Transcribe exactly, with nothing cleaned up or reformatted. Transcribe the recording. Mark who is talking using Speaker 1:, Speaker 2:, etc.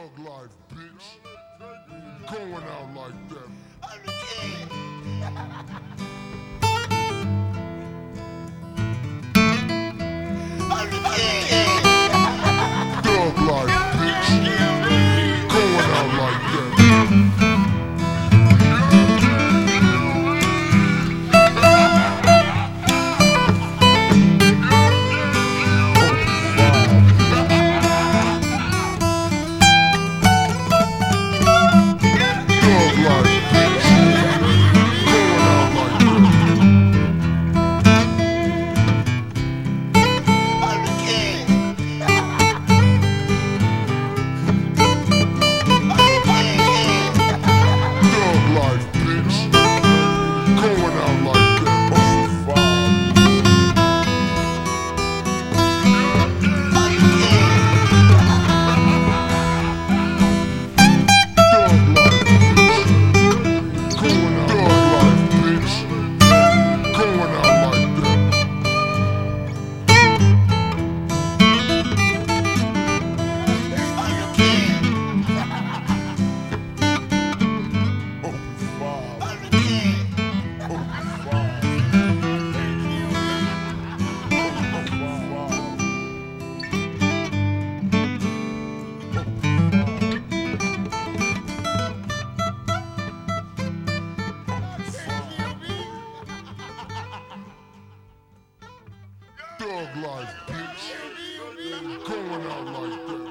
Speaker 1: Thug life, bitch. Going out like that.
Speaker 2: I'm the king. I'm the king.
Speaker 1: Thug life, bitch. Going out like that. Thug life, bitch. Going out like that.
Speaker 2: I'm the king.
Speaker 1: Thug life, bitch. Going out like that. Thug life, bitch. Going out Thug life, bitch. Going out like that. Thug life, bitch. Going out like that.